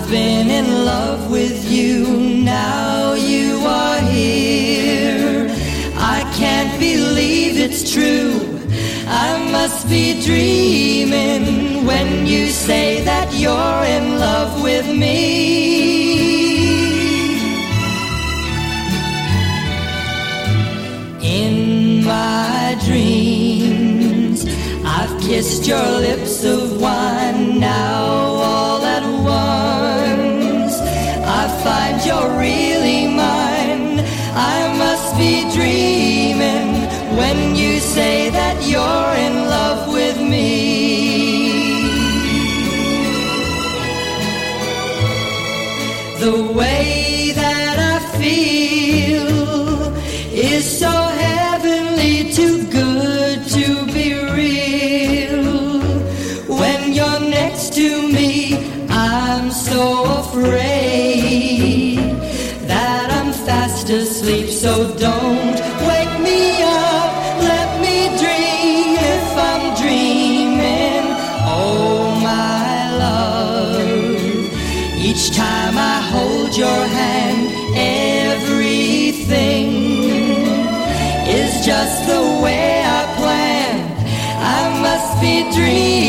been in love with you, now you are here. I can't believe it's true. I must be dreaming when you say that you're in love with me. In my dreams, I've kissed your lips of wine. Now all at once I find you're really mine. I must be dreaming when you say that you're in love with me. The way that I feel is so heavenly, too good to be real. When you're next to me, I'm so afraid that I'm fast asleep. So don't wake me up, let me dream if I'm dreaming. Oh my love, each time I hold your hand, everything is just the way I planned. I must be dreaming